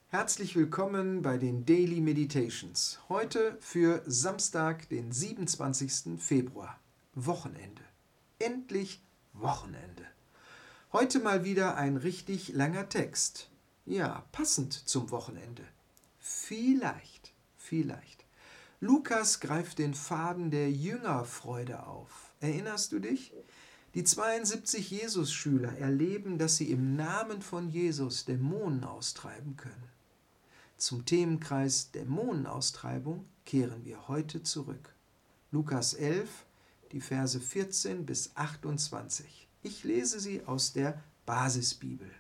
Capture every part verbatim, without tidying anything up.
Herzlich willkommen bei den Daily Meditations. Heute für Samstag, den siebenundzwanzigsten Februar. Wochenende. Endlich Wochenende. Heute mal wieder ein richtig langer Text. Ja, passend zum Wochenende. Vielleicht, vielleicht. Lukas greift den Faden der Jüngerfreude auf. Erinnerst du dich? Die zweiundsiebzig Jesus-Schüler erleben, dass sie im Namen von Jesus Dämonen austreiben können. Zum Themenkreis Dämonenaustreibung kehren wir heute zurück. Lukas elf, die Verse vierzehn bis achtundzwanzig. Ich lese sie aus der Basisbibel.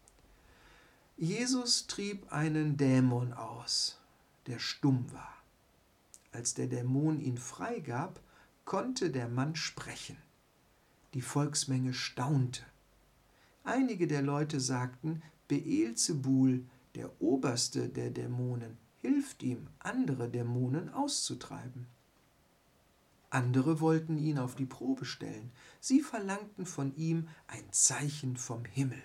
Jesus trieb einen Dämon aus, der stumm war. Als der Dämon ihn freigab, konnte der Mann sprechen. Die Volksmenge staunte. Einige der Leute sagten, Beelzebul, der Oberste der Dämonen, hilft ihm, andere Dämonen auszutreiben. Andere wollten ihn auf die Probe stellen. Sie verlangten von ihm ein Zeichen vom Himmel.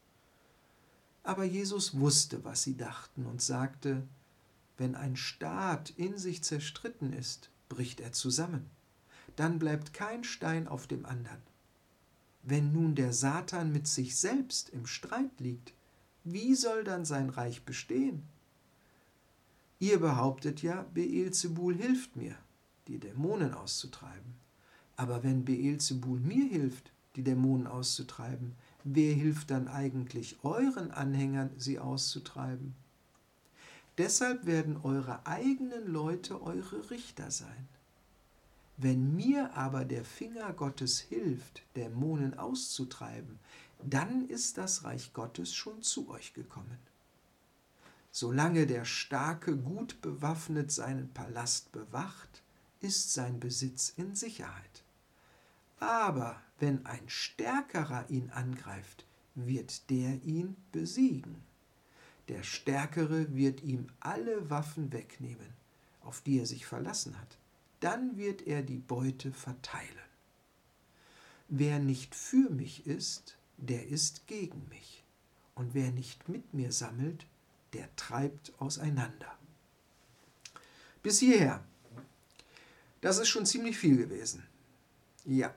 Aber Jesus wusste, was sie dachten und sagte, wenn ein Staat in sich zerstritten ist, bricht er zusammen. Dann bleibt kein Stein auf dem anderen. Wenn nun der Satan mit sich selbst im Streit liegt, wie soll dann sein Reich bestehen? Ihr behauptet ja, Beelzebul hilft mir, die Dämonen auszutreiben. Aber wenn Beelzebul mir hilft, die Dämonen auszutreiben, wer hilft dann eigentlich euren Anhängern, sie auszutreiben? Deshalb werden eure eigenen Leute eure Richter sein. Wenn mir aber der Finger Gottes hilft, Dämonen auszutreiben, dann ist das Reich Gottes schon zu euch gekommen. Solange der Starke gut bewaffnet seinen Palast bewacht, ist sein Besitz in Sicherheit. Aber wenn ein Stärkerer ihn angreift, wird der ihn besiegen. Der Stärkere wird ihm alle Waffen wegnehmen, auf die er sich verlassen hat. Dann wird er die Beute verteilen. Wer nicht für mich ist, der ist gegen mich. Und wer nicht mit mir sammelt, der treibt auseinander. Bis hierher. Das ist schon ziemlich viel gewesen. Ja.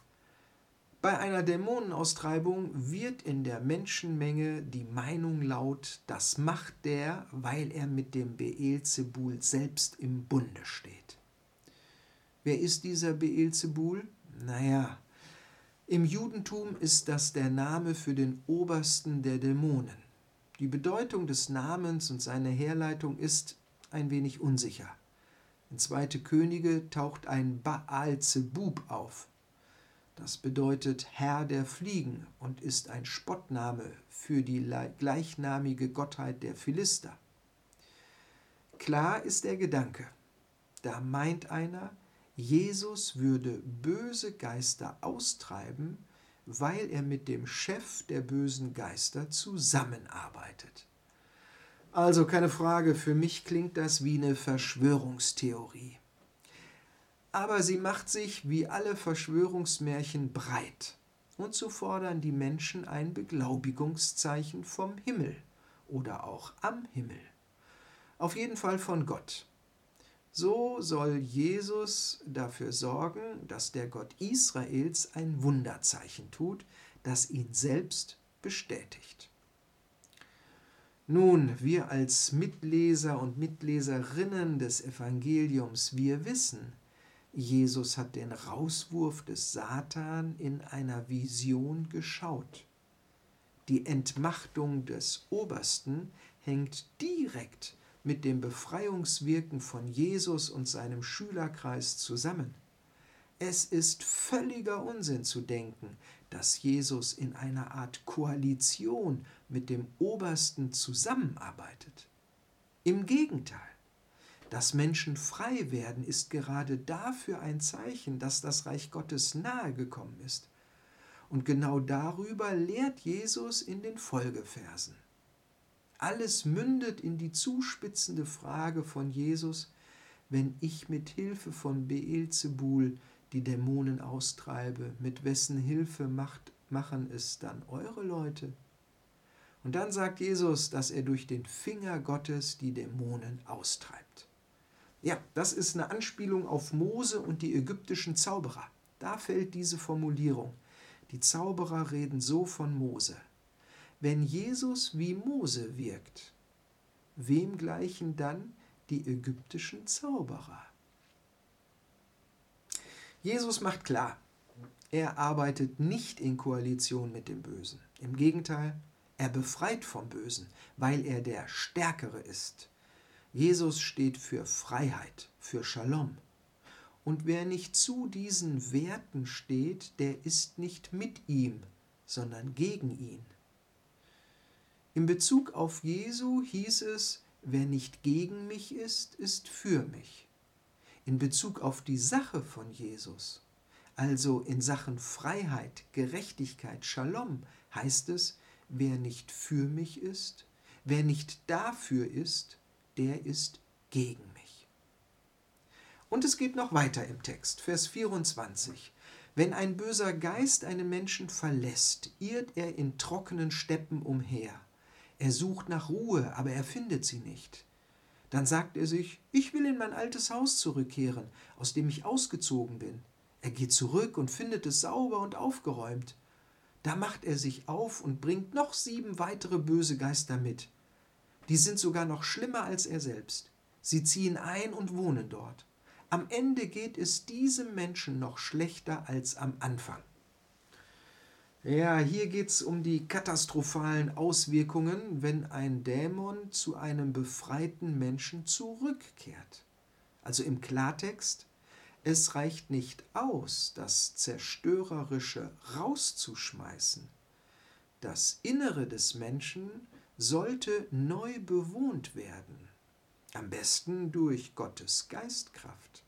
Bei einer Dämonenaustreibung wird in der Menschenmenge die Meinung laut, das macht der, weil er mit dem Beelzebul selbst im Bunde steht. Wer ist dieser Beelzebul? Naja, im Judentum ist das der Name für den Obersten der Dämonen. Die Bedeutung des Namens und seine Herleitung ist ein wenig unsicher. In zweite Könige taucht ein Baal-Zebub auf. Das bedeutet Herr der Fliegen und ist ein Spottname für die gleichnamige Gottheit der Philister. Klar ist der Gedanke, da meint einer, Jesus würde böse Geister austreiben, weil er mit dem Chef der bösen Geister zusammenarbeitet. Also keine Frage, für mich klingt das wie eine Verschwörungstheorie. Aber sie macht sich wie alle Verschwörungsmärchen breit. Und so fordern die Menschen ein Beglaubigungszeichen vom Himmel oder auch am Himmel. Auf jeden Fall von Gott. So soll Jesus dafür sorgen, dass der Gott Israels ein Wunderzeichen tut, das ihn selbst bestätigt. Nun, wir als Mitleser und Mitleserinnen des Evangeliums, wir wissen, Jesus hat den Rauswurf des Satan in einer Vision geschaut. Die Entmachtung des Obersten hängt direkt mit dem Befreiungswirken von Jesus und seinem Schülerkreis zusammen. Es ist völliger Unsinn zu denken, dass Jesus in einer Art Koalition mit dem Obersten zusammenarbeitet. Im Gegenteil, dass Menschen frei werden, ist gerade dafür ein Zeichen, dass das Reich Gottes nahe gekommen ist. Und genau darüber lehrt Jesus in den Folgeversen. Alles mündet in die zuspitzende Frage von Jesus, wenn ich mit Hilfe von Beelzebul die Dämonen austreibe, mit wessen Hilfe macht, machen es dann eure Leute? Und dann sagt Jesus, dass er durch den Finger Gottes die Dämonen austreibt. Ja, das ist eine Anspielung auf Mose und die ägyptischen Zauberer. Da fällt diese Formulierung. Die Zauberer reden so von Mose. Wenn Jesus wie Mose wirkt, wem gleichen dann die ägyptischen Zauberer? Jesus macht klar, er arbeitet nicht in Koalition mit dem Bösen. Im Gegenteil, er befreit vom Bösen, weil er der Stärkere ist. Jesus steht für Freiheit, für Shalom. Und wer nicht zu diesen Werten steht, der ist nicht mit ihm, sondern gegen ihn. In Bezug auf Jesu hieß es, wer nicht gegen mich ist, ist für mich. In Bezug auf die Sache von Jesus, also in Sachen Freiheit, Gerechtigkeit, Shalom, heißt es, wer nicht für mich ist, wer nicht dafür ist, der ist gegen mich. Und es geht noch weiter im Text, Vers vierundzwanzig. Wenn ein böser Geist einen Menschen verlässt, irrt er in trockenen Steppen umher. Er sucht nach Ruhe, aber er findet sie nicht. Dann sagt er sich, ich will in mein altes Haus zurückkehren, aus dem ich ausgezogen bin. Er geht zurück und findet es sauber und aufgeräumt. Da macht er sich auf und bringt noch sieben weitere böse Geister mit. Die sind sogar noch schlimmer als er selbst. Sie ziehen ein und wohnen dort. Am Ende geht es diesem Menschen noch schlechter als am Anfang. Ja, hier geht es um die katastrophalen Auswirkungen, wenn ein Dämon zu einem befreiten Menschen zurückkehrt. Also im Klartext, es reicht nicht aus, das Zerstörerische rauszuschmeißen. Das Innere des Menschen sollte neu bewohnt werden, am besten durch Gottes Geistkraft.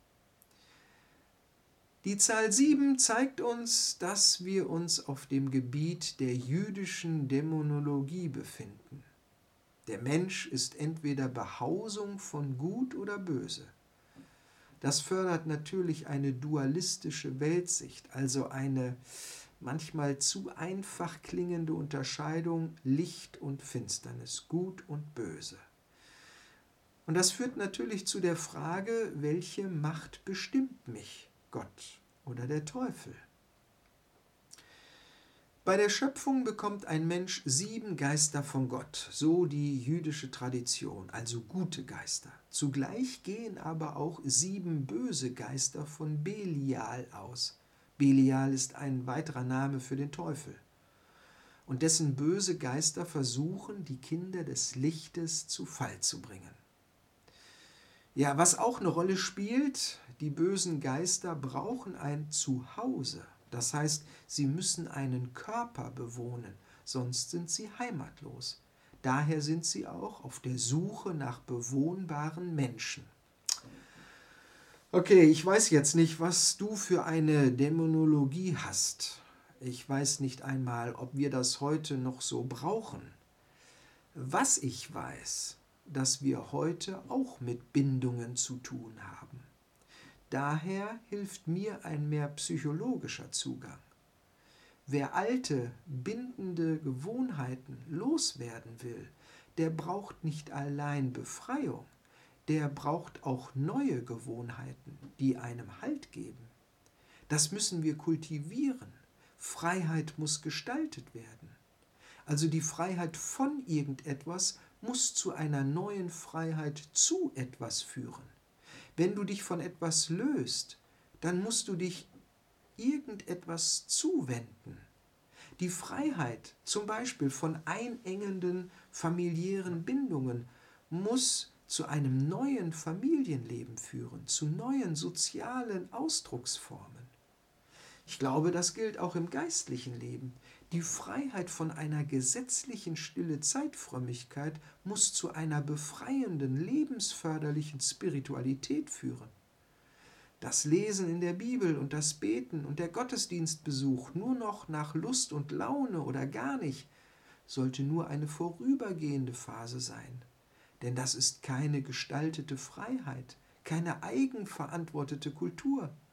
Die Zahl sieben zeigt uns, dass wir uns auf dem Gebiet der jüdischen Dämonologie befinden. Der Mensch ist entweder Behausung von Gut oder Böse. Das fördert natürlich eine dualistische Weltsicht, also eine manchmal zu einfach klingende Unterscheidung Licht und Finsternis, Gut und Böse. Und das führt natürlich zu der Frage, welche Macht bestimmt mich? Gott oder der Teufel. Bei der Schöpfung bekommt ein Mensch sieben Geister von Gott, so die jüdische Tradition, also gute Geister. Zugleich gehen aber auch sieben böse Geister von Belial aus. Belial ist ein weiterer Name für den Teufel. Und dessen böse Geister versuchen, die Kinder des Lichtes zu Fall zu bringen. Ja, was auch eine Rolle spielt, die bösen Geister brauchen ein Zuhause. Das heißt, sie müssen einen Körper bewohnen, sonst sind sie heimatlos. Daher sind sie auch auf der Suche nach bewohnbaren Menschen. Okay, ich weiß jetzt nicht, was du für eine Dämonologie hast. Ich weiß nicht einmal, ob wir das heute noch so brauchen. Was ich weiß, dass wir heute auch mit Bindungen zu tun haben. Daher hilft mir ein mehr psychologischer Zugang. Wer alte, bindende Gewohnheiten loswerden will, der braucht nicht allein Befreiung, der braucht auch neue Gewohnheiten, die einem Halt geben. Das müssen wir kultivieren. Freiheit muss gestaltet werden. Also die Freiheit von irgendetwas muss zu einer neuen Freiheit zu etwas führen. Wenn du dich von etwas löst, dann musst du dich irgendetwas zuwenden. Die Freiheit, zum Beispiel von einengenden familiären Bindungen, muss zu einem neuen Familienleben führen, zu neuen sozialen Ausdrucksformen. Ich glaube, das gilt auch im geistlichen Leben. Die Freiheit von einer gesetzlichen stille Zeitfrömmigkeit muss zu einer befreienden, lebensförderlichen Spiritualität führen. Das Lesen in der Bibel und das Beten und der Gottesdienstbesuch nur noch nach Lust und Laune oder gar nicht, sollte nur eine vorübergehende Phase sein. Denn das ist keine gestaltete Freiheit, keine eigenverantwortete Kultur.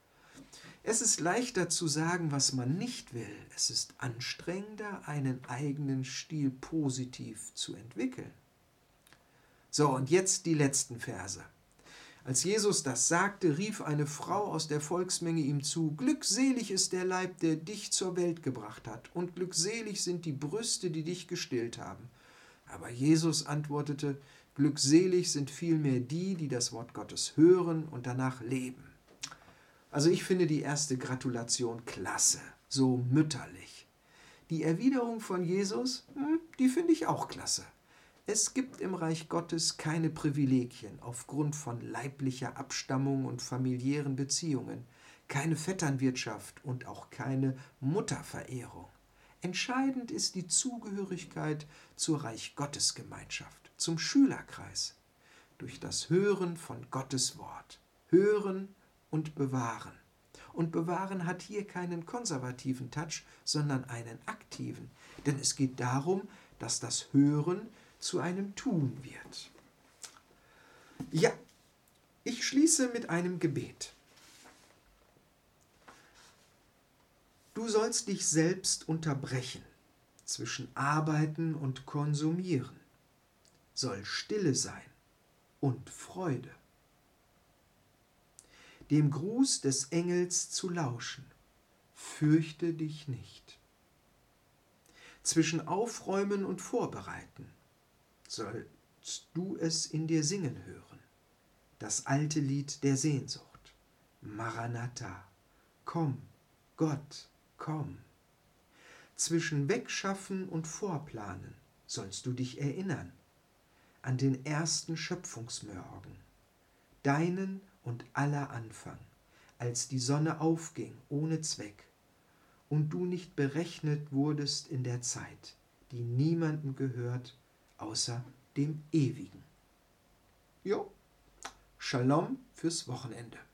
Es ist leichter zu sagen, was man nicht will. Es ist anstrengender, einen eigenen Stil positiv zu entwickeln. So, und jetzt die letzten Verse. Als Jesus das sagte, rief eine Frau aus der Volksmenge ihm zu: Glückselig ist der Leib, der dich zur Welt gebracht hat, und glückselig sind die Brüste, die dich gestillt haben. Aber Jesus antwortete: Glückselig sind vielmehr die, die das Wort Gottes hören und danach leben. Also ich finde die erste Gratulation klasse, so mütterlich. Die Erwiderung von Jesus, die finde ich auch klasse. Es gibt im Reich Gottes keine Privilegien aufgrund von leiblicher Abstammung und familiären Beziehungen, keine Vetternwirtschaft und auch keine Mutterverehrung. Entscheidend ist die Zugehörigkeit zur Reich Gottes Gemeinschaft, zum Schülerkreis, durch das Hören von Gottes Wort. Hören und bewahren. Und bewahren hat hier keinen konservativen Touch, sondern einen aktiven. Denn es geht darum, dass das Hören zu einem Tun wird. Ja, ich schließe mit einem Gebet. Du sollst dich selbst unterbrechen zwischen Arbeiten und Konsumieren. Soll Stille sein und Freude. Dem Gruß des Engels zu lauschen, fürchte dich nicht. Zwischen Aufräumen und Vorbereiten sollst du es in dir singen hören, das alte Lied der Sehnsucht. Maranatha, komm, Gott, komm. Zwischen Wegschaffen und Vorplanen sollst du dich erinnern an den ersten Schöpfungsmorgen, deinen und aller Anfang, als die Sonne aufging ohne Zweck und du nicht berechnet wurdest in der Zeit, die niemandem gehört, außer dem Ewigen. Jo, Shalom fürs Wochenende.